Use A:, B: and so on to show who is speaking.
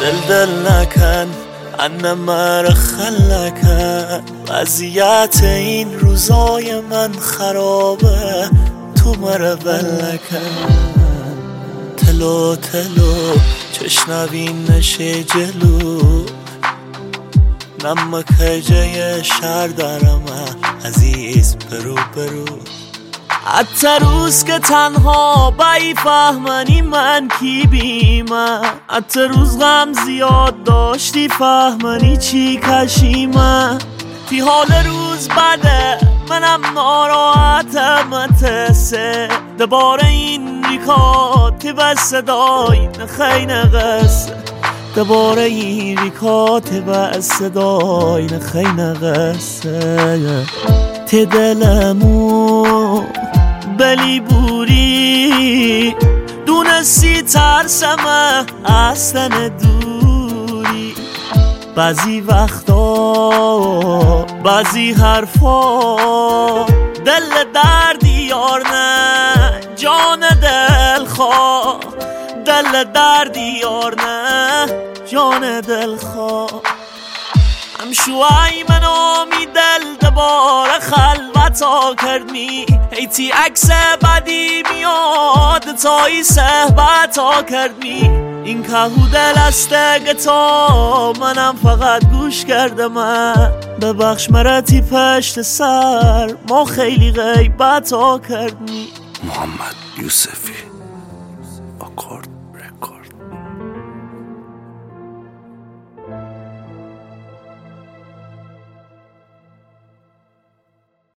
A: دل نکن انه مر خلکن وضعیت این روزای من خرابه تو مره بلکن تلو تلو چشنوین نشه جلو نمک جای شهر دارم عزیز برو برو حتی روز که تنها بایی فهمنی من کی بیمه حتی روز غم زیاد داشتی فهمنی چی کشیمه تی حال روز بده منم ناراحتم متسه دباره این ریکاتی و صدای نخی نغسه دباره این ریکاتی و صدای نخی نغسه تی دلمو بلی بوری دونستی ترسمه اصلا دوری بعضی وقتا بعضی حرفا دل دردی یار نه جان دل خواه دل دردی یار نه جان دل خواه همشوهای منو می دل دباره خلوتا کردمی هیتی عکس بدی میاد تایی صحبتا کردمی این کهو دل استگه تا منم فقط گوش کردم ببخش مرتی پشت سر ما خیلی غیبتا کردمی.
B: محمد یوسفی.